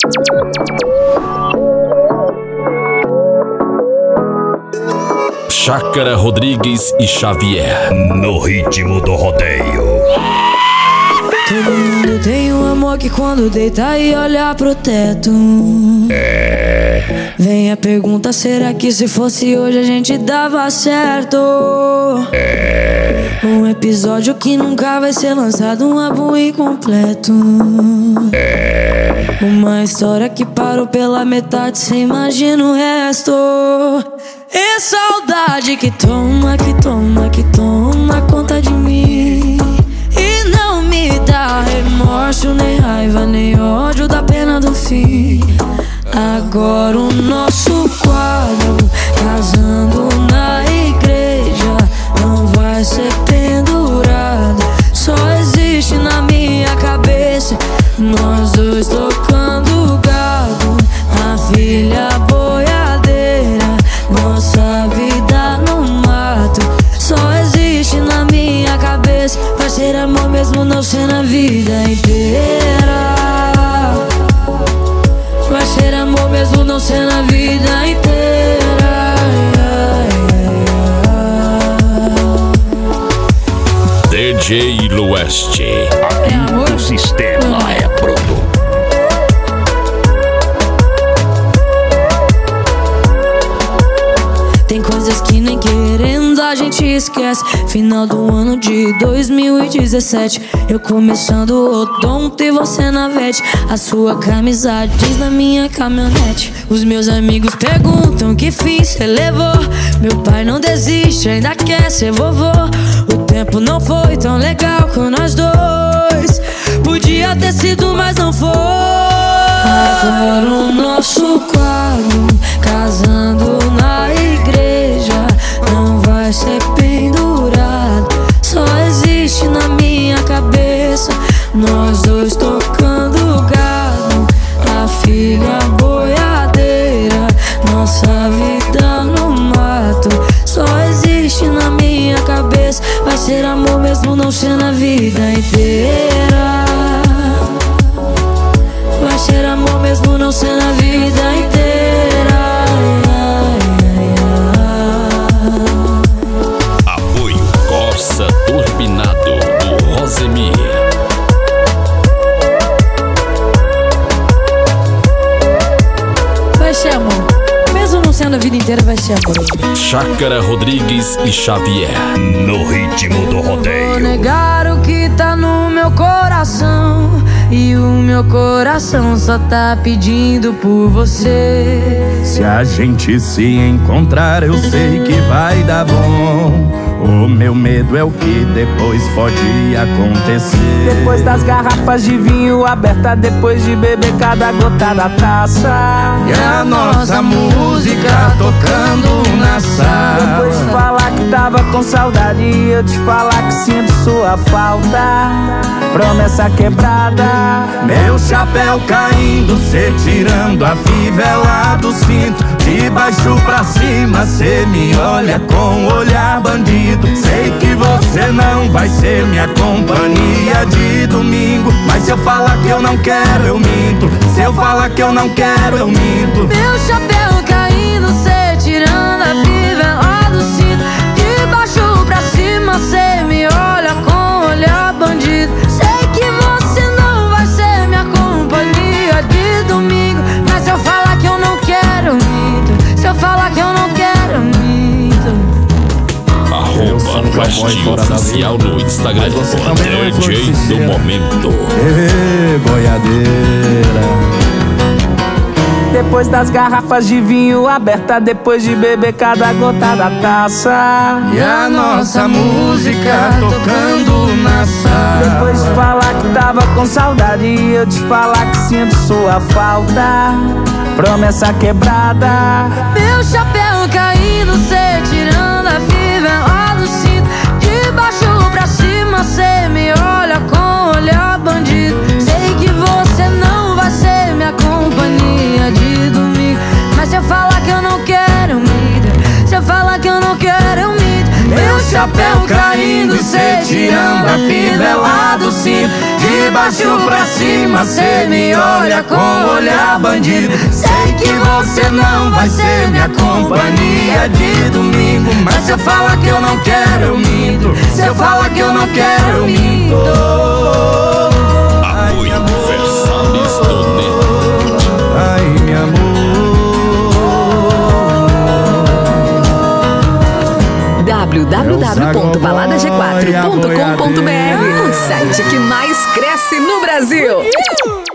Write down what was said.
Chácara Rodrigues e Xavier, no ritmo do rodeio. Todo mundo tem um amor que quando deita e olha pro teto vem a pergunta, será que se fosse hoje a gente dava certo? Um episódio que nunca vai ser lançado, um álbum incompleto. Uma história que parou pela metade, cê imagina o resto. E saudade que toma, que toma, que toma conta de mim. E não me dá remorso, nem raiva, nem ódio da pena do fim. Agora o nosso quadro, casando na igreja, não vai ser pendurado. Só existe na minha cabeça nós dois tocando gado, a filha boiadeira, nossa vida no mato. Só existe na minha cabeça, vai ser amor mesmo não ser na vida inteira. Vai ser amor mesmo não ser na vida inteira. DJ Lueste, aqui o sistema é pronto. Tem coisas que nem querendo a gente esquece. Final do ano de 2017, eu começando o odonto e você na vete. A sua camisa jeans na minha caminhonete. Os meus amigos perguntam que fim cê levou. Meu pai não desiste, ainda quer ser vovô. O tempo não foi tão legal com nós dois. Podia ter sido, mas não foi. Agora o nosso quadro, casando na igreja, não vai ser pendurado. Só existe na minha cabeça nós dois tocando gado, a filha boiadeira, nossa vida no mato. Só existe na minha cabeça, vai ser amor mesmo não ser na vida inteira. Vai ser amor mesmo não ser na vida inteira. Apoio Corsa Turbinado do Rosemir. Vai ser amor mesmo não sendo a vida inteira, vai ser amor. Chácara Rodrigues e Xavier, no ritmo do rodeio. Vou negar o que tá no meu coração, e o meu coração só tá pedindo por você. Se a gente se encontrar, eu sei que vai dar bom. O meu medo é o que depois pode acontecer. Depois das garrafas de vinho aberta, depois de beber cada gota da taça, e a nossa música tocando na sala. depois de falar que tava com saudade e eu te falar que sinto sua falta. Promessa quebrada, meu chapéu caindo, cê tirando a fivela do cinto. De baixo pra cima, cê me olha com olhar bandido. Sei que você não vai ser minha companhia de domingo, mas se eu falar que eu não quero, eu minto. Se eu falar que eu não quero, eu minto. Meu chapéu caindo, cê tirando a fivela do cinto. De baixo pra cima, cê me olha com olhar bandido. Sei que você não vai ser minha companhia de domingo, mas se eu falar que eu não quero, eu minto. Se eu falar que eu não quero, eu minto. Arroba Lueste Oficial no Instagram, DJ do momento. Boiadeira. depois das garrafas de vinho aberta, depois de beber cada gota da taça, e a nossa música tocando na sala. depois de falar que tava com saudade e eu te falar que sinto sua falta. Promessa quebrada, meu chapéu caindo, cê tirando a fivela do cinto. De baixo pra cima, cê me olha com olhar bandido. Sei que você não vai ser minha companhia de domingo, mas se eu falar que eu não quero, eu minto. Se eu falar que eu não quero, eu minto. Meu chapéu caindo, caindo, cê tirando a fivela do cinto. De baixo pra cima, cê me olha com olhar bandido. Sei que você não vai ser minha companhia de domingo, mas se eu falar que eu não quero, eu minto. Se eu falar que eu não quero, eu minto. Apoio Versalhes do Net. Ai, meu amor. www.baladag4.com.br, o site que mais cresce no Brasil.